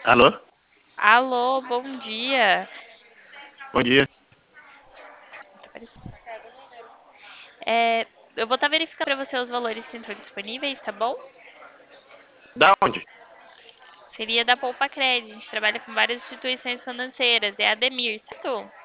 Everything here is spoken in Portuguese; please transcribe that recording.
Alô? Alô, bom dia. Bom dia. É, eu vou estar verificando para você os valores que estão disponíveis, tá bom? Da onde? Seria da Poupa Cred. A gente trabalha com várias instituições financeiras. É a Ademir, certo?